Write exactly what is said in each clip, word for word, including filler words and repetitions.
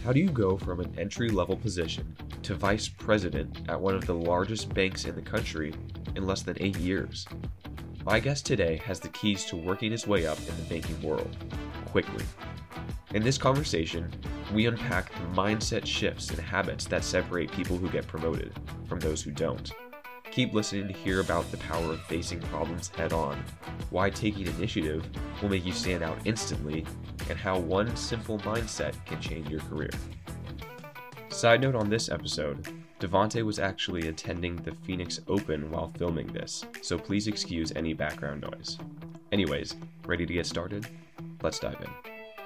How do you go from an entry-level position to vice president at one of the largest banks in the country in less than eight years? My guest today has the keys to working his way up in the banking world, quickly. In this conversation, we unpack the mindset shifts and habits that separate people who get promoted from those who don't. Keep listening to hear about the power of facing problems head-on, why taking initiative will make you stand out instantly, and how one simple mindset can change your career. Side note on this episode, Devonte was actually attending the Phoenix Open while filming this, so please excuse any background noise. Anyways, ready to get started? Let's dive in.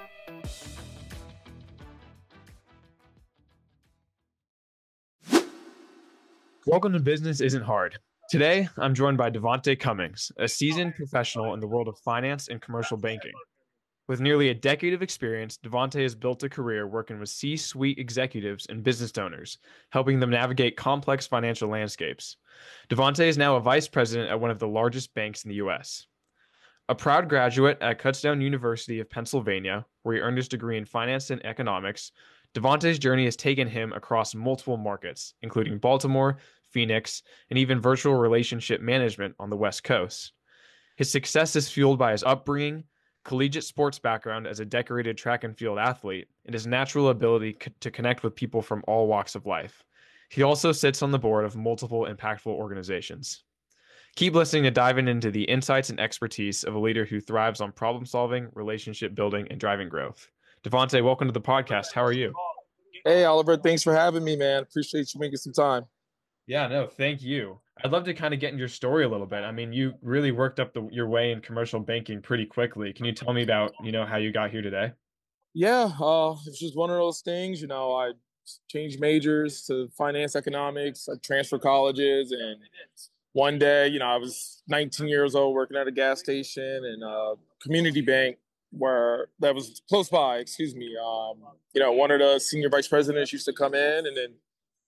Welcome to Business Isn't Hard. Today, I'm joined by Devonte Cummings, a seasoned professional in the world of finance and commercial banking. With nearly a decade of experience, Devonte has built a career working with C-suite executives and business owners, helping them navigate complex financial landscapes. Devonte is now a vice president at one of the largest banks in the U S. A proud graduate at Kutztown University of Pennsylvania, where he earned his degree in finance and economics, Devonte's journey has taken him across multiple markets, including Baltimore, Phoenix, and even virtual relationship management on the West Coast. His success is fueled by his upbringing, collegiate sports background as a decorated track and field athlete, and his natural ability co- to connect with people from all walks of life. He also sits on the board of multiple impactful organizations. Keep listening to dive into the insights and expertise of a leader who thrives on problem solving, relationship building, and driving growth. Devonte, welcome to the podcast. How are you? Hey, Oliver. Thanks for having me, man. Appreciate you making some time. Yeah, no, thank you. I'd love to kind of get in your story a little bit. I mean, you really worked up the, your way in commercial banking pretty quickly. Can you tell me about, you know, how you got here today? Yeah, uh, it's just one of those things. You know, I changed majors to finance economics. I transferred colleges, and one day, you know, I was nineteen years old working at a gas station and a community bank where that was close by. Excuse me. Um, you know, one of the senior vice presidents used to come in, and then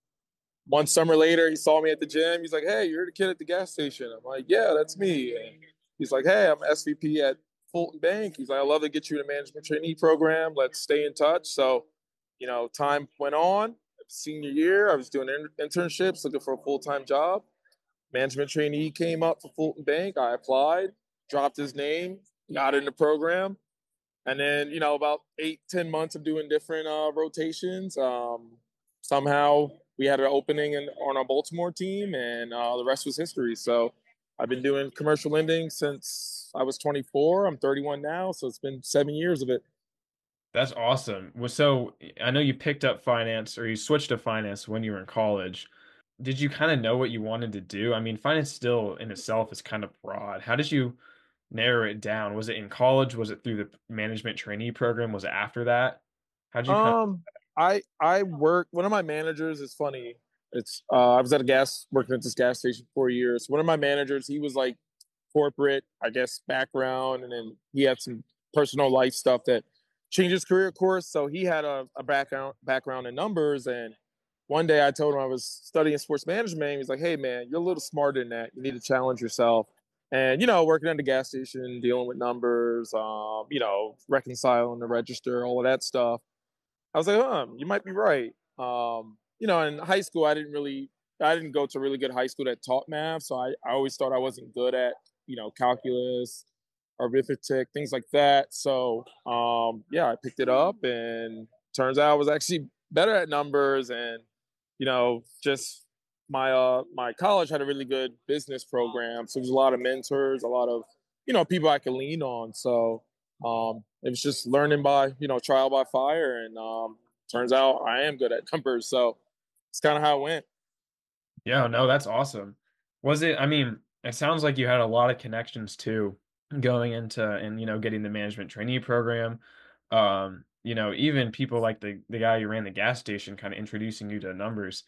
one summer later, he saw me at the gym. He's like, "Hey, you're the kid at the gas station." I'm like, "Yeah, that's me." And he's like, "Hey, I'm S V P at Fulton Bank." He's like, "I'd love to get you in a management trainee program. Let's stay in touch." So, you know, time went on. Senior year, I was doing internships, looking for a full-time job. Management trainee came up for Fulton Bank. I applied, dropped his name, got in the program. And then, you know, about eight, ten months of doing different uh, rotations. Um, somehow we had an opening in, on our Baltimore team, and uh, the rest was history. So I've been doing commercial lending since I was twenty-four. I'm thirty-one now, so it's been seven years of it. That's awesome. Well, so I know you picked up finance or you switched to finance when you were in college. Did you kind of know what you wanted to do? I mean, finance still in itself is kind of broad. How did you narrow it down? Was it in college? Was it through the management trainee program? Was it after that? How'd you kind Um, I I work. One of my managers is funny. It's uh, I was at a gas working at this gas station for four years. One of my managers, he was like corporate, I guess, background, and then he had some personal life stuff that changed his career course. So he had a, a background background in numbers. And one day I told him I was studying sports management. He was like, "Hey man, you're a little smarter than that. You need to challenge yourself." And you know, working at the gas station, dealing with numbers, um, you know, reconciling the register, all of that stuff. I was like, huh, you might be right. Um, you know, in high school, I didn't really, I didn't go to a really good high school that taught math. So I, I always thought I wasn't good at, you know, calculus, arithmetic, things like that. So, um, yeah, I picked it up, and turns out I was actually better at numbers. And, you know, just my, uh, my college had a really good business program. So there's a lot of mentors, a lot of, you know, people I can lean on. So, um, it was just learning by, you know, trial by fire. And um, turns out I am good at numbers. So it's kind of how it went. Yeah, no, that's awesome. Was it, I mean, it sounds like you had a lot of connections too going into and, you know, getting the management trainee program. Um, you know, even people like the the guy who ran the gas station kind of introducing you to numbers.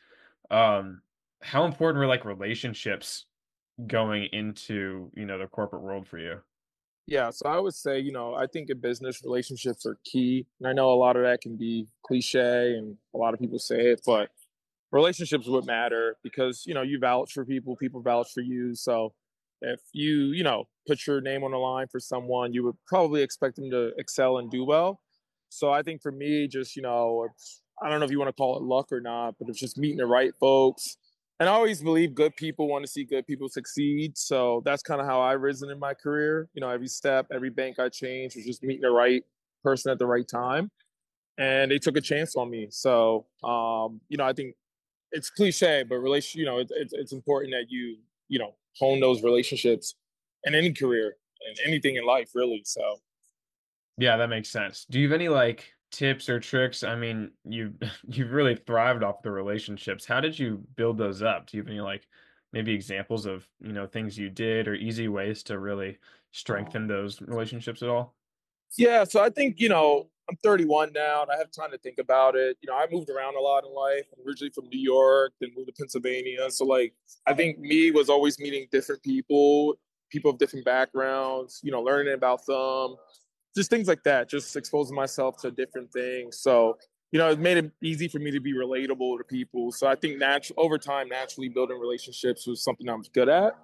Um, how important were like relationships going into, you know, the corporate world for you? Yeah. So I would say, you know, I think in business relationships are key. And I know a lot of that can be cliche and a lot of people say it, but relationships would matter because, you know, you vouch for people, people vouch for you. So if you, you know, put your name on the line for someone, you would probably expect them to excel and do well. So I think for me, just, you know, I don't know if you want to call it luck or not, but it's just meeting the right folks. And I always believe good people want to see good people succeed. So that's kind of how I've risen in my career. You know, every step, every bank I changed was just meeting the right person at the right time. And they took a chance on me. So, um, you know, I think it's cliche, but relation, you know, it's, it's, it's important that you, you know, hone those relationships in any career and anything in life, really. So, Yeah, that makes sense. Do you have any like tips or tricks? I mean, you you've really thrived off the relationships. How did you build those up? Do you have any like maybe examples of, you know, things you did or easy ways to really strengthen those relationships at all? yeah. So I think, you know, I'm thirty-one now and I have time to think about it. You know, I moved around a lot in life. I'm originally from New York, then moved to Pennsylvania. So, like, I think me was always meeting different people, people of different backgrounds, you know, learning about them, just things like that, just exposing myself to different things. So, you know, it made it easy for me to be relatable to people. So I think natural over time, naturally building relationships was something I was good at.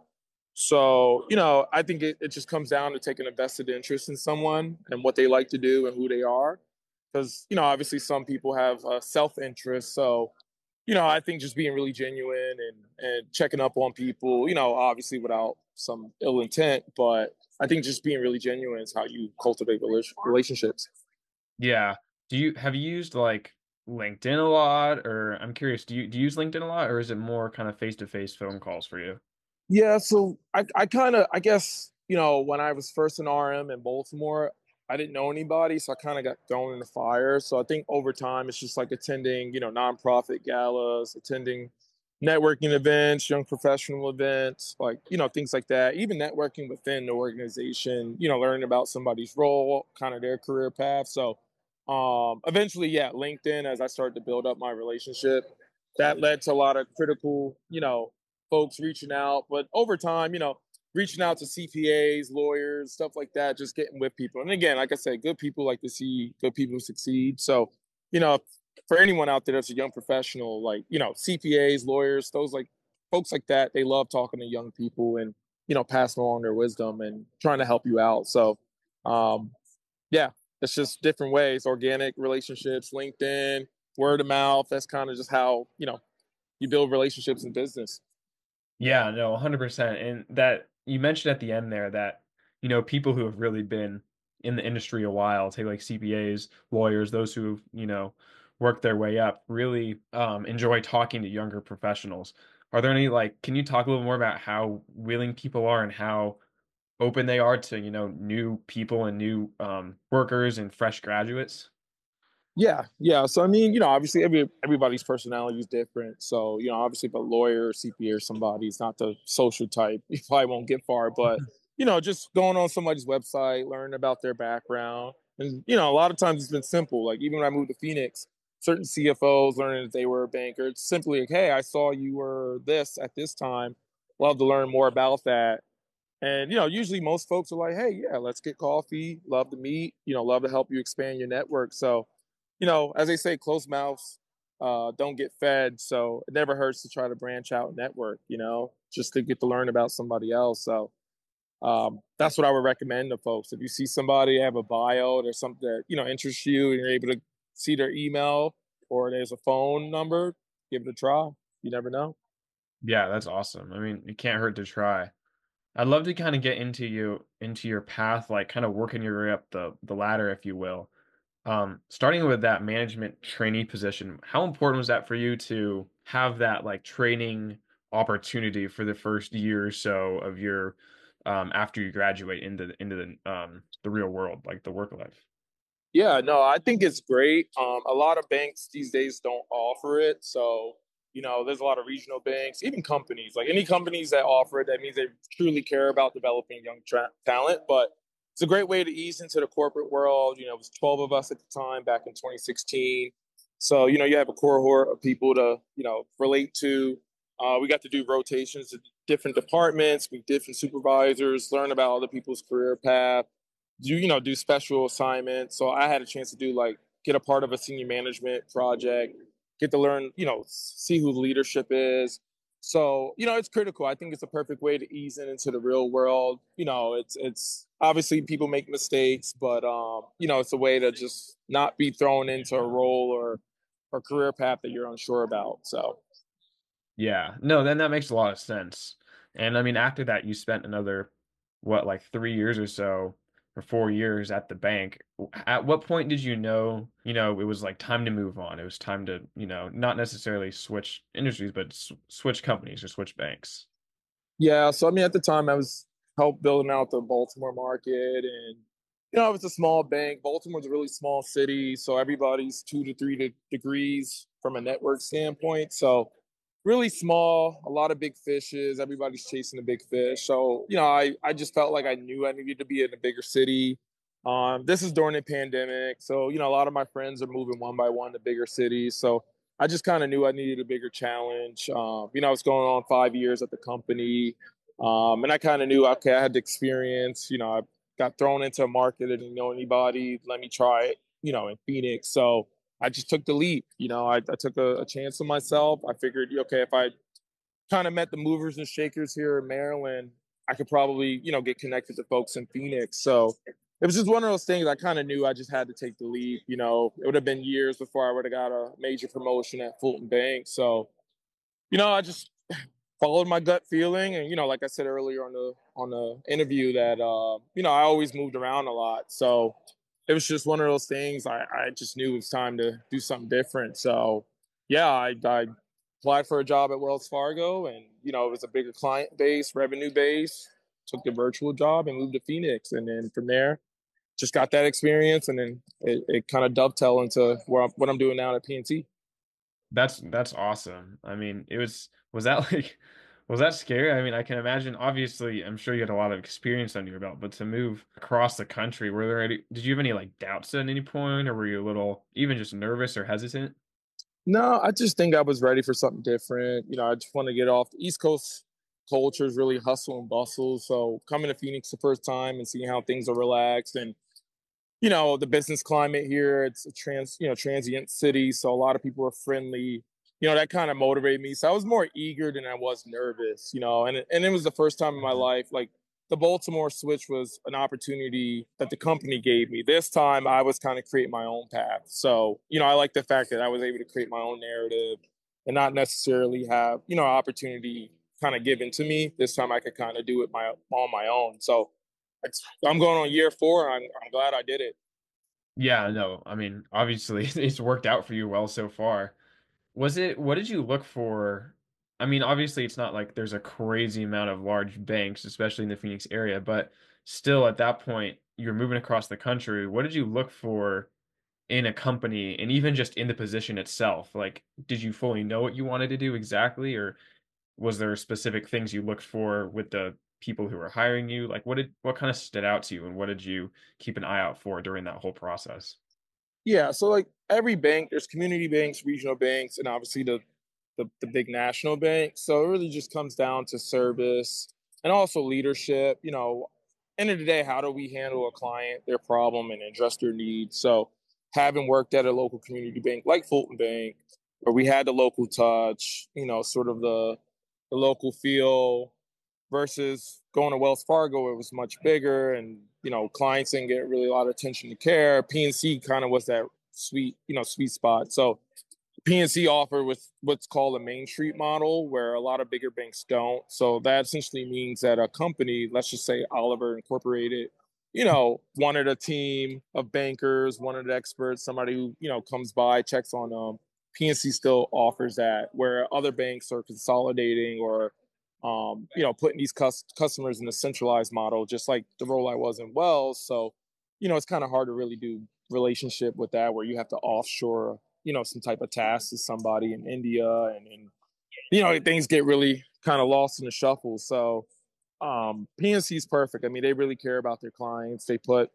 So, you know, I think it, it just comes down to taking a vested interest in someone and what they like to do and who they are. Because, you know, obviously some people have uh, self interest. So, you know, I think just being really genuine and and checking up on people, you know, obviously without some ill intent, but I think just being really genuine is how you cultivate rela- relationships. Yeah. Do you have you used like LinkedIn a lot, or I'm curious, do you do you use LinkedIn a lot, or is it more kind of face-to-face phone calls for you? Yeah, so I I kind of I guess you know when I was first in R M in Baltimore, I didn't know anybody, so I kind of got thrown in the fire. So I think over time it's just like attending you know nonprofit galas, attending networking events, young professional events, like you know things like that. Even networking within the organization, you know, learning about somebody's role, kind of their career path. So um, eventually, yeah, LinkedIn as I started to build up my relationship, that led to a lot of critical, you know folks reaching out. But over time, you know, reaching out to C P As, lawyers, stuff like that, just getting with people. And again, like I said, good people like to see good people succeed. So, you know, for anyone out there that's a young professional, like, you know, C P As, lawyers, those like folks like that, they love talking to young people and, you know, passing along their wisdom and trying to help you out. So, um, yeah, it's just different ways, organic relationships, LinkedIn, word of mouth. That's kind of just how, you know, you build relationships in business. Yeah, no, one hundred percent. And that you mentioned at the end there that, you know, people who have really been in the industry a while, take like C P As, lawyers, those who, you know, worked their way up, really um, enjoy talking to younger professionals. Are there any like, can you talk a little more about how willing people are and how open they are to, you know, new people and new um, workers and fresh graduates? Yeah, yeah. So I mean, you know, obviously every everybody's personality is different. So, you know, obviously if a lawyer or C P A or somebody is not the social type, you probably won't get far. But, you know, just going on somebody's website, learning about their background. And, you know, a lot of times it's been simple. Like even when I moved to Phoenix, certain C F Os learning that they were a banker. It's simply like, hey, I saw you were this at this time. Love to learn more about that. And, you know, usually most folks are like, hey, yeah, let's get coffee. Love to meet, you know, love to help you expand your network. So, you know, as they say, closed mouths uh, don't get fed. So it never hurts to try to branch out and network, you know, just to get to learn about somebody else. So um, that's what I would recommend to folks. If you see somebody have a bio or something that, you know, interests you and you're able to see their email or there's a phone number, give it a try. You never know. Yeah, that's awesome. I mean, it can't hurt to try. I'd love to kind of get into you into your path, like kind of working your way up the the ladder, if you will. Um, starting with that management trainee position, how important was that for you to have that like training opportunity for the first year or so of your um, after you graduate into the, into the um, the real world, like the work life? Yeah, no, I think it's great. Um, a lot of banks these days don't offer it. So, you know, there's a lot of regional banks, even companies, like any companies that offer it, that means they truly care about developing young tra- talent. But it's a great way to ease into the corporate world. You know, it was twelve of us at the time back in twenty sixteen. So, you know, you have a cohort of people to, you know, relate to. Uh, we got to do rotations to different departments, meet different supervisors, learn about other people's career path, do you know do special assignments. So I had a chance to do like get a part of a senior management project, get to learn, you know, see who the leadership is. So you know it's critical. I think it's a perfect way to ease in into the real world. You know, it's it's obviously people make mistakes, but um, you know, it's a way to just not be thrown into a role or or career path that you're unsure about. So Yeah. No, then that makes a lot of sense. And I mean, after that, you spent another, what, like three years or so, or four years at the bank. W- At what point did you know, you know, it was like time to move on? It was time to, you know, not necessarily switch industries, but s switch companies or switch banks. yeah, so I mean, at the time I was help building out the Baltimore market, and you know, it was a small bank. Baltimore's a really small city, so everybody's two to three de- degrees from a network standpoint. So really small, a lot of big fishes. Everybody's chasing a big fish. So you know, I I just felt like I knew I needed to be in a bigger city. Um, this is during the pandemic, so you know, a lot of my friends are moving one by one to bigger cities. So I just kind of knew I needed a bigger challenge. Um, you know, I was going on five years at the company. Um, and I kind of knew, okay, I had the experience. You know, I got thrown into a market. I didn't know anybody. Let me try it, you know, in Phoenix. So I just took the leap. You know, I, I took a, a chance on myself. I figured, okay, if I kind of met the movers and shakers here in Maryland, I could probably, you know, get connected to folks in Phoenix. So it was just one of those things I kind of knew I just had to take the leap. You know, it would have been years before I would have got a major promotion at Fulton Bank. So, you know, I just followed my gut feeling. And, you know, like I said earlier on the on the interview that uh, you know, I always moved around a lot. So it was just one of those things. I, I just knew it was time to do something different. So yeah, I, I applied for a job at Wells Fargo, and you know, it was a bigger client base, revenue base. Took the virtual job and moved to Phoenix, and then from there, just got that experience, and then it, it kind of dovetailed into where I'm, what I'm doing now at P N C. That's that's awesome. I mean, it was was that like was that scary? I mean, I can imagine obviously I'm sure you had a lot of experience under your belt, but to move across the country, were there any did you have any like doubts at any point or were you a little even just nervous or hesitant? No, I just think I was ready for something different. You know, I just want to get off the East Coast culture is really hustle and bustle. So coming to Phoenix the first time and seeing how things are relaxed, and you know, the business climate here, it's a trans, you know, transient city. So a lot of people are friendly. You know, that kind of motivated me. So I was more eager than I was nervous, you know, and, it- and it was the first time in my Mhm. life, like the Baltimore switch was an opportunity that the company gave me. This time I was kind of creating my own path. So, you know, I like the fact that I was able to create my own narrative and not necessarily have, you know, opportunity kind of given to me. This time I could kind of do it my on my own. So it's, I'm going on year four. I'm, I'm glad I did it. Yeah, no. I mean, obviously it's worked out for you well so far. Was it what did you look for? I mean, obviously it's not like there's a crazy amount of large banks, especially in the Phoenix area, but still at that point, you're moving across the country. What did you look for in a company and even just in the position itself? Like, did you fully know what you wanted to do exactly, or was there specific things you looked for with the people who were hiring you? Like, what did what kind of stood out to you, and what did you keep an eye out for during that whole process? Yeah, so like every bank, there's community banks, regional banks, and obviously the, the the big national banks. So it really just comes down to service and also leadership. You know, end of the day, how do we handle a client, their problem, and address their needs? So having worked at a local community bank like Fulton Bank, where we had the local touch, you know, sort of the the local feel, versus going to Wells Fargo, it was much bigger, and you know, clients didn't get really a lot of attention to care. P N C kind of was that sweet, you know, sweet spot. So P N C offered with what's called a Main Street model, where a lot of bigger banks don't. So that essentially means that a company, let's just say Oliver Incorporated, you know, wanted a team of bankers, wanted experts, somebody who, you know, comes by, checks on them. P N C still offers that, where other banks are consolidating or, um, you know, putting these cus- customers in a centralized model, just like the role I was in Wells. So, you know, it's kind of hard to really do relationship with that, where you have to offshore, you know, some type of task to somebody in India, and, and you know, things get really kind of lost in the shuffle. So um, P N C is perfect. I mean, they really care about their clients. They put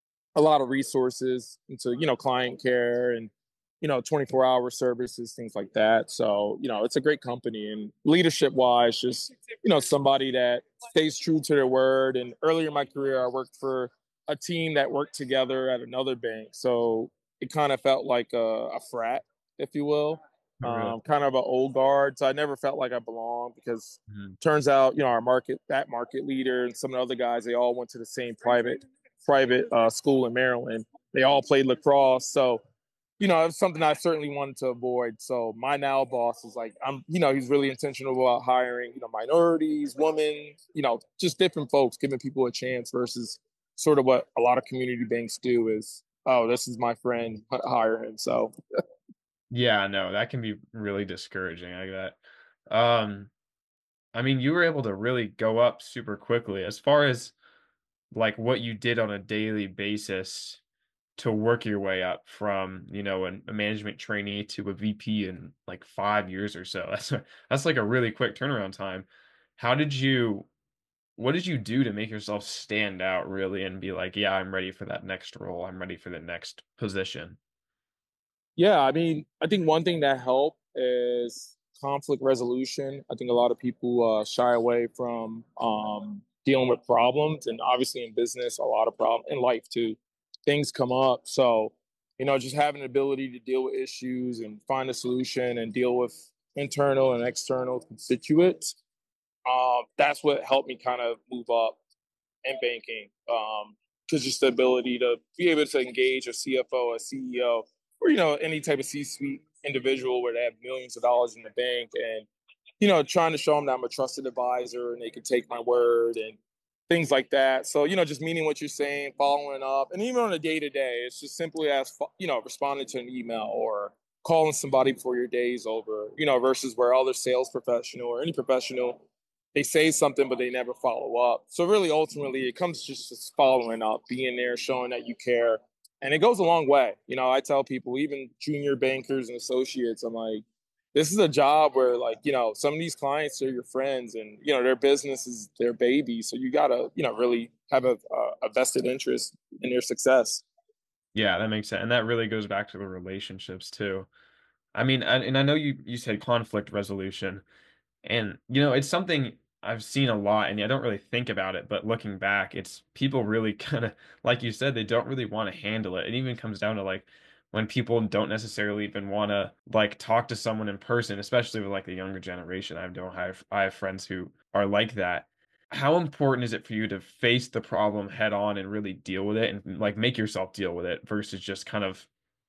a lot of resources into, you know, client care and, you know, twenty-four hour services, things like that. So, you know, it's a great company, and leadership wise, just, you know, somebody that stays true to their word. And earlier in my career, I worked for a team that worked together at another bank. So it kind of felt like a, a frat, if you will, Oh, really? um, kind of an old guard. So I never felt like I belonged, because Mhm. turns out, you know, our market, that market leader and some of the other guys, they all went to the same private private uh, school in Maryland. They all played lacrosse. So you know, it's something I certainly wanted to avoid. So my now boss is like, I'm, you know, he's really intentional about hiring, you know, minorities, women, you know, just different folks, giving people a chance versus sort of what a lot of community banks do is, oh, this is my friend, hire him. So Yeah, no, that can be really discouraging. I bet. Um, I mean, you were able to really go up super quickly as far as like what you did on a daily basis to work your way up from, you know, an, a management trainee to a V P in like five years or so. That's a- that's like a really quick turnaround time. How did you, what did you do to make yourself stand out really and be like, yeah, I'm ready for that next role. I'm ready for the next position. yeah, I mean, I think one thing that helped is conflict resolution. I think a lot of people uh, shy away from um, dealing with problems, and obviously in business, a lot of problems in life too. Things come up, so you know, just having the ability to deal with issues and find a solution and deal with internal and external constituents. Um, that's what helped me kind of move up in banking. Um, because just the ability to be able to engage a C F O, a C E O, or you know any type of C-suite individual where they have millions of dollars in the bank, and you know trying to show them that I'm a trusted advisor and they can take my word and things like that. So you know just meaning what you're saying, following up, and even on a day to day, it's just simply as you know responding to an email or calling somebody before your day's over. You know versus where other sales professional or any professional they say something but they never follow up. So really ultimately it comes just, just following up, being there, showing that you care. And it goes a long way. You know, I tell people, even junior bankers and associates, I'm like, this is a job where like, you know, some of these clients are your friends and, you know, their business is their baby. So you gotta, you know, really have a, a vested interest in their success. Yeah, that makes sense. And that really goes back to the relationships too. I mean, and, and I know you you said conflict resolution. And, you know, it's something I've seen a lot, and I don't really think about it, but looking back, it's people really kind of, like you said, they don't really want to handle it. It even comes down to like when people don't necessarily even want to like talk to someone in person, especially with like the younger generation. I don't have I have friends who are like that. How important is it for you to face the problem head on and really deal with it and like make yourself deal with it versus just kind of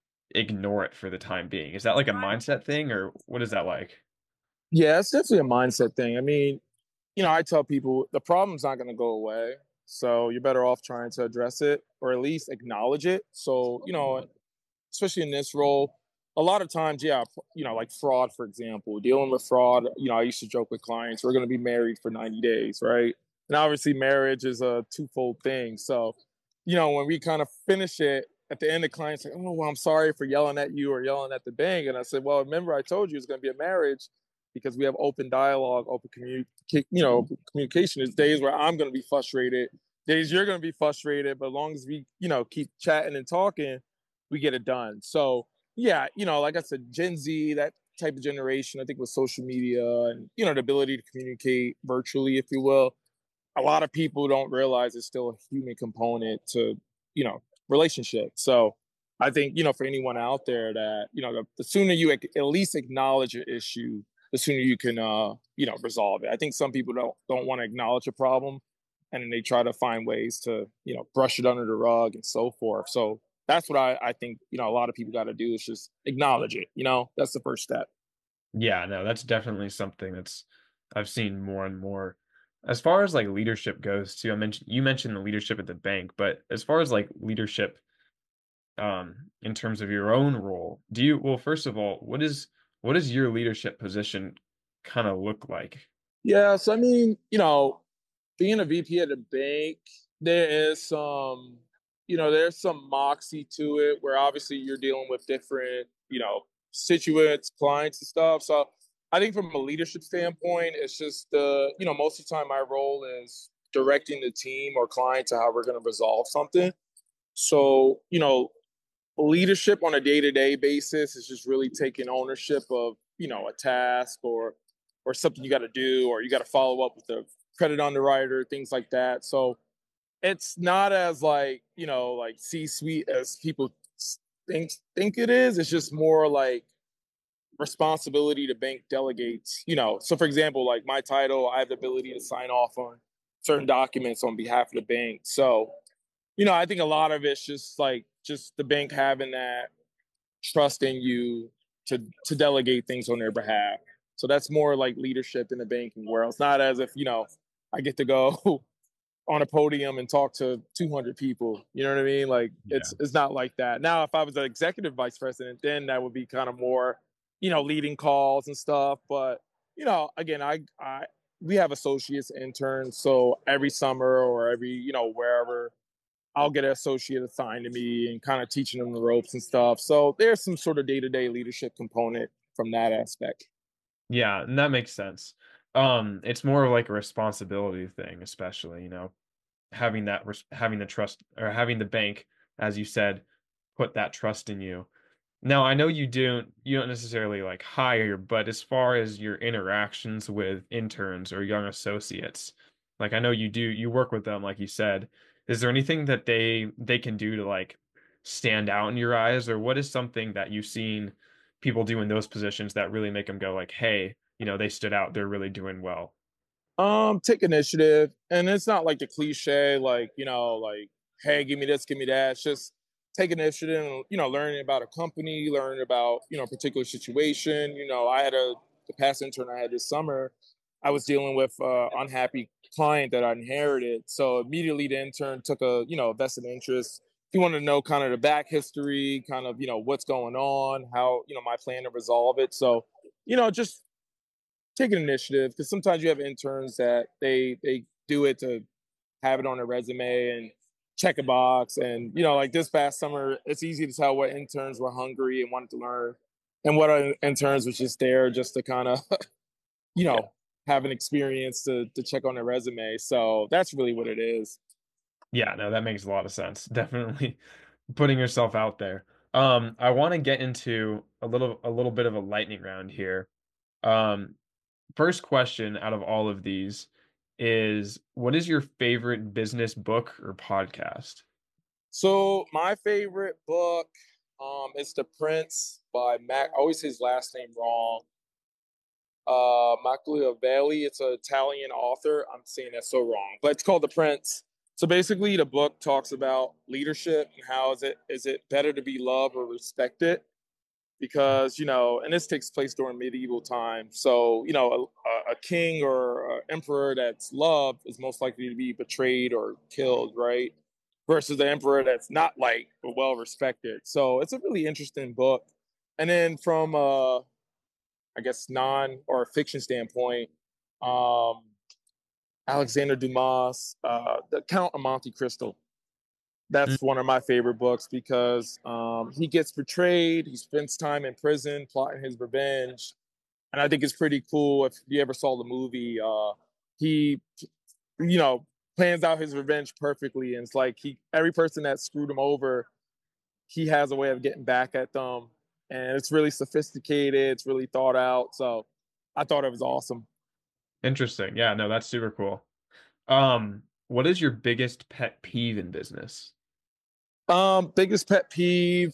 ignore it for the time being? Is that like a mindset thing, or what is that like? Yeah, it's definitely a mindset thing. I mean, you know, I tell people the problem's not going to go away. So you're better off trying to address it or at least acknowledge it. So, you know, especially in this role, a lot of times, yeah, you know, like fraud, for example, dealing with fraud, you know, I used to joke with clients, we're going to be married for ninety days, right? And obviously, marriage is a twofold thing. So, you know, when we kind of finish it, at the end, the client's like, oh, well, I'm sorry for yelling at you or yelling at the bank. And I said, well, remember, I told you it's going to be a marriage because we have open dialogue, open communication, you know, communication. There's days where I'm going to be frustrated, days you're going to be frustrated, but as long as we, you know, keep chatting and talking, we get it done. So yeah, you know, like I said, Gen Z, that type of generation, I think with social media and you know the ability to communicate virtually, if you will, a lot of people don't realize it's still a human component to you know relationship. So I think you know for anyone out there that you know the, the sooner you at least acknowledge an issue, the sooner you can uh you know resolve it. I think some people don't don't want to acknowledge a problem, and then they try to find ways to you know brush it under the rug and so forth. So that's what I, I think you know a lot of people got to do is just acknowledge it. You know that's the first step. Yeah, no, that's definitely something that's I've seen more and more. As far as like leadership goes too, I mentioned you mentioned the leadership at the bank, but as far as like leadership um in terms of your own role, do you well, first of all, what is what does your leadership position kind of look like? Yeah, so I mean, you know, being a V P at a bank, there is some, you know, there's some moxie to it where obviously you're dealing with different, you know, situates, clients and stuff. So I think from a leadership standpoint, it's just the, you know, most of the time my role is directing the team or client to how we're going to resolve something. So, you know, leadership on a day-to-day basis is just really taking ownership of, you know, a task or or something you got to do or you got to follow up with the credit underwriter, things like that. So it's not as like you know like C-suite as people think think it is. It's just more like responsibility to bank delegates. You know, so for example, like my title, I have the ability to sign off on certain documents on behalf of the bank. So you know, I think a lot of it's just like just the bank having that trusting you to to delegate things on their behalf. So that's more like leadership in the banking world. It's not as if, you know, I get to go on a podium and talk to two hundred people. You know what I mean? Like Yeah. it's it's not like that. Now, if I was an executive vice president, then that would be kind of more, you know, leading calls and stuff. But you know, again, I I we have associates, interns, so every summer or every, you know, wherever, I'll get an associate assigned to me and kind of teaching them the ropes and stuff. So there's some sort of day to day leadership component from that aspect. Yeah, and that makes sense. Um, it's more of like a responsibility thing, especially, you know, having that res- having the trust or having the bank, as you said, put that trust in you. Now, I know you don't you don't necessarily like hire, but as far as your interactions with interns or young associates, like I know you do you work with them, like you said. Is there anything that they they can do to like stand out in your eyes, or what is something that you've seen people do in those positions that really make them go like, hey, you know, they stood out, they're really doing well? Um, take initiative, and it's not like the cliche, like, you know, like, hey, give me this, give me that. It's just take initiative, and, you know, learning about a company, learning about, you know, a particular situation. You know, I had a the past intern I had this summer. I was dealing with uh, unhappy client that I inherited, so immediately the intern took a, you know, vested interest. He wanted to know kind of the back history, kind of, you know, what's going on, how, you know, my plan to resolve it. So, you know, just take an initiative, because sometimes you have interns that they they do it to have it on their resume and check a box. And you know, like this past summer, it's easy to tell what interns were hungry and wanted to learn, and what other interns was just there just to kind of you Yeah. know have an experience to to check on their resume. So that's really what it is. Yeah, no, that makes a lot of sense. Definitely putting yourself out there. Um, I want to get into a little a little bit of a lightning round here. Um, First question out of all of these is what is your favorite business book or podcast? So my favorite book um is The Prince by Mac. I always say his last name wrong. uh Machiavelli. It's an Italian author. I'm saying that so wrong, but it's called The Prince. So basically, the book talks about leadership and how is it is it better to be loved or respected? Because you know, and this takes place during medieval times. So you know, a, a king or an emperor that's loved is most likely to be betrayed or killed, right? Versus the emperor that's not liked but well respected. So it's a really interesting book. And then from uh I guess non or fiction standpoint, um, Alexander Dumas, uh, The Count of Monte Cristo. Mm. That's one of my favorite books because um, he gets betrayed. He spends time in prison plotting his revenge, and I think it's pretty cool. If you ever saw the movie, uh, he, you know, plans out his revenge perfectly, and it's like he every person that screwed him over, he has a way of getting back at them, and it's really sophisticated. It's really thought out. So I thought it was awesome. Interesting. Yeah, no, that's super cool. Um, what is your biggest pet peeve in business? Um, biggest pet peeve.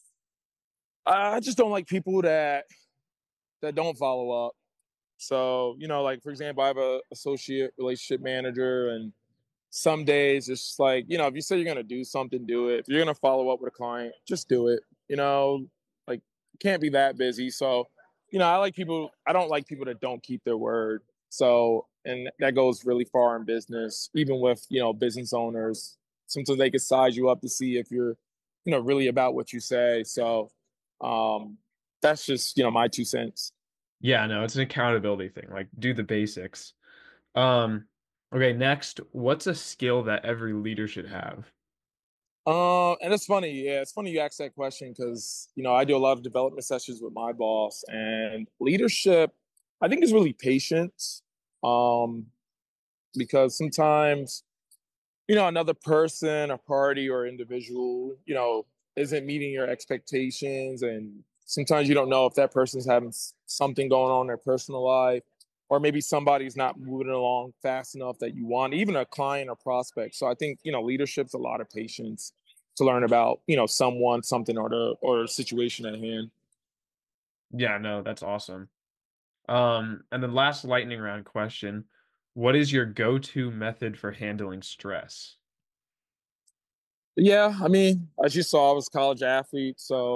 I just don't like people that that don't follow up. So, you know, like for example, I have a associate relationship manager, and some days it's just like, you know, if you say you're gonna do something, do it. If you're gonna follow up with a client, just do it. You know, like can't be that busy. So, you know, I like people I don't like people that don't keep their word. So, and that goes really far in business, even with, you know, business owners. Sometimes they can size you up to see if you're, you know, really about what you say. So, um, that's just, you know, my two cents. Yeah, no, it's an accountability thing. Like do the basics. Um, okay, next, what's a skill that every leader should have? Um, and it's funny, yeah, it's funny you asked that question because you know I do a lot of development sessions with my boss, and leadership, I think, is really patience. Um, because sometimes you know another person, a party, or individual, you know, isn't meeting your expectations, and sometimes you don't know if that person's having s- something going on in their personal life, or maybe somebody's not moving along fast enough that you want, even a client or prospect. So I think you know leadership's a lot of patience to learn about you know someone, something, or the or the situation at hand. Yeah, no, that's awesome. Um, and the last lightning round question, what is your go-to method for handling stress? Yeah, I mean, as you saw, I was a college athlete, so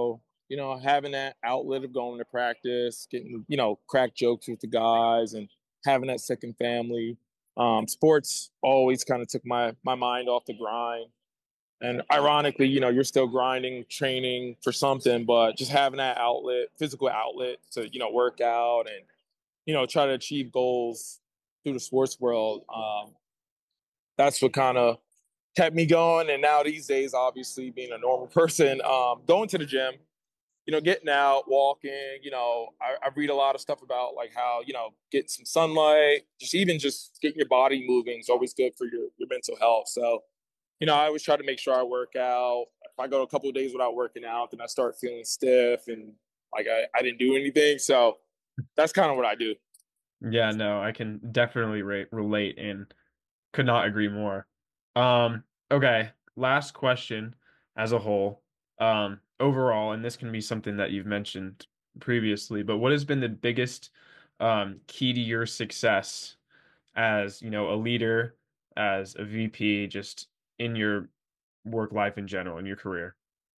you know, having that outlet of going to practice, getting, you know, crack jokes with the guys and having that second family. Um, sports always kind of took my my mind off the grind. And ironically, you know, you're still grinding, training for something, but just having that outlet, physical outlet to, you know, work out and, you know, try to achieve goals through the sports world. Um, that's what kind of kept me going. And now these days, obviously being a normal person, um, going to the gym, you know, getting out, walking, you know, I, I read a lot of stuff about like how, you know, getting some sunlight, just even just getting your body moving is always good for your, your mental health. So, you know, I always try to make sure I work out. If I go a couple of days without working out, then I start feeling stiff and like I, I didn't do anything. So that's kind of what I do. Yeah, no, I can definitely re- relate and could not agree more. Um, okay, last question as a whole. Um, overall, and this can be something that you've mentioned previously, but what has been the biggest um, key to your success as, you know, a leader, as a V P, just in your work life in general, in your career?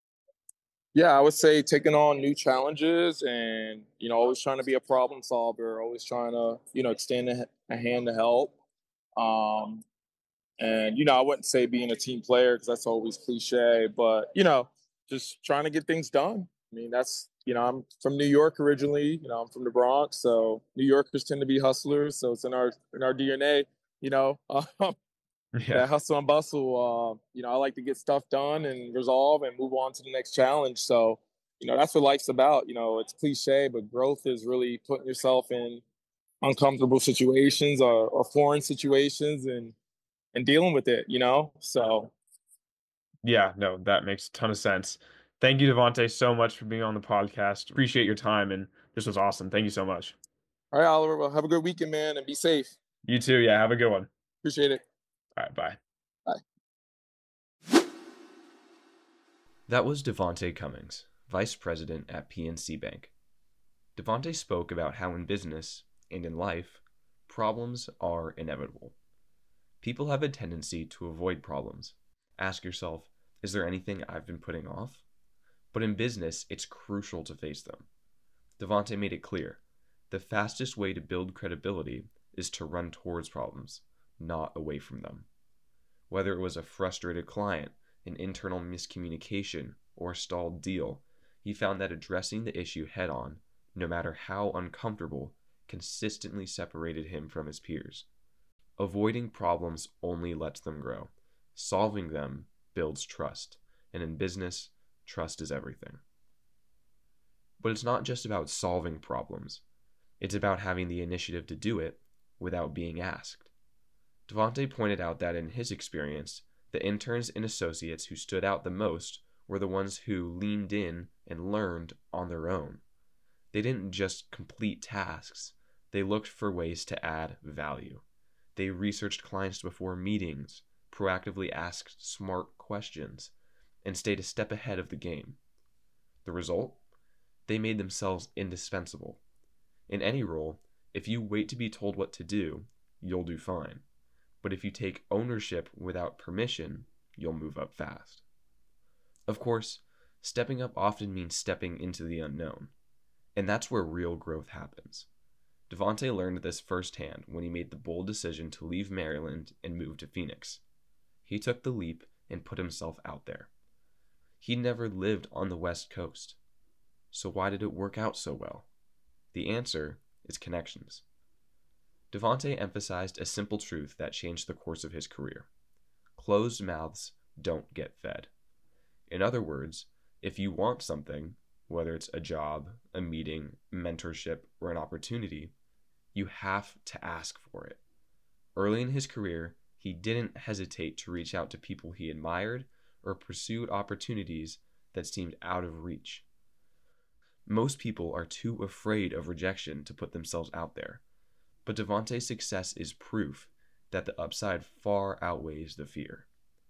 Yeah, I would say taking on new challenges and, you know, always trying to be a problem solver, always trying to, you know, extend a, a hand to help. Um, and, you know, I wouldn't say being a team player because that's always cliche, but, you know, just trying to get things done. I mean, that's, you know, I'm from New York originally, you know, I'm from the Bronx. So New Yorkers tend to be hustlers. So it's in our, in our D N A, you know, um, Yeah. that hustle and bustle. Uh, you know, I like to get stuff done and resolve and move on to the next challenge. So, you know, that's what life's about. You know, it's cliche, but growth is really putting yourself in uncomfortable situations or, or foreign situations and and dealing with it. You know, so Yeah, no, that makes a ton of sense. Thank you, Devonte, so much for being on the podcast. Appreciate your time, and this was awesome. Thank you so much. all right, Oliver. Well, have a good weekend, man, and be safe. You too. Yeah, have a good one. Appreciate it. All right, bye. Bye. That was Devonte Cummings, Vice President at P N C Bank. Devonte spoke about how in business and in life, problems are inevitable. People have a tendency to avoid problems. Ask yourself, is there anything I've been putting off? But in business, it's crucial to face them. Devonte made it clear, the fastest way to build credibility is to run towards problems, not away from them. Whether it was a frustrated client, an internal miscommunication, or a stalled deal, he found that addressing the issue head on, no matter how uncomfortable, consistently separated him from his peers. Avoiding problems only lets them grow. Solving them builds trust, and in business, trust is everything. But it's not just about solving problems. It's about having the initiative to do it without being asked. Devonte pointed out that in his experience, the interns and associates who stood out the most were the ones who leaned in and learned on their own. They didn't just complete tasks, they looked for ways to add value. They researched clients before meetings, proactively asked smart questions, and stayed a step ahead of the game. The result? They made themselves indispensable. In any role, if you wait to be told what to do, you'll do fine. But if you take ownership without permission, you'll move up fast. Of course, stepping up often means stepping into the unknown, and that's where real growth happens. Devonte learned this firsthand when he made the bold decision to leave Maryland and move to Phoenix. He took the leap and put himself out there. He never lived on the West Coast. So why did it work out so well? The answer is connections. Devonte emphasized a simple truth that changed the course of his career. Closed mouths don't get fed. In other words, if you want something, whether it's a job, a meeting, mentorship, or an opportunity, you have to ask for it. Early in his career, he didn't hesitate to reach out to people he admired or pursued opportunities that seemed out of reach. Most people are too afraid of rejection to put themselves out there, but Devonte's success is proof that the upside far outweighs the fear.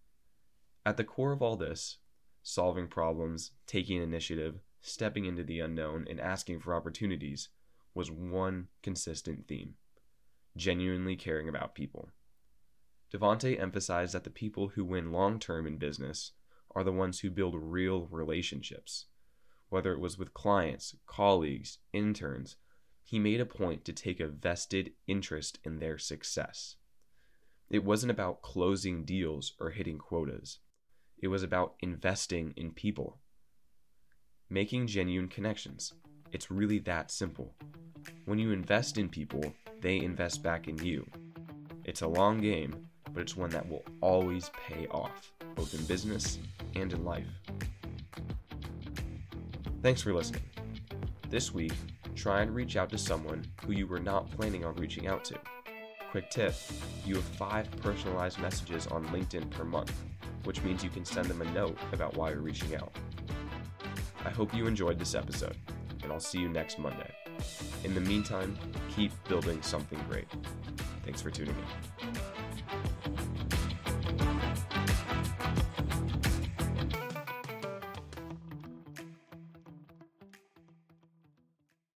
At the core of all this, solving problems, taking initiative, stepping into the unknown, and asking for opportunities, was one consistent theme: genuinely caring about people. Devonte emphasized that the people who win long-term in business are the ones who build real relationships. whether it was with clients, colleagues, interns, he made a point to take a vested interest in their success. It wasn't about closing deals or hitting quotas. It was about investing in people. Making genuine connections. It's really that simple. When you invest in people, they invest back in you. It's a long game, but it's one that will always pay off, both in business and in life. Thanks for listening. This week, try and reach out to someone who you were not planning on reaching out to. Quick tip, you have five personalized messages on LinkedIn per month, which means you can send them a note about why you're reaching out. I hope you enjoyed this episode, and I'll see you next Monday. In the meantime, keep building something great. Thanks for tuning in.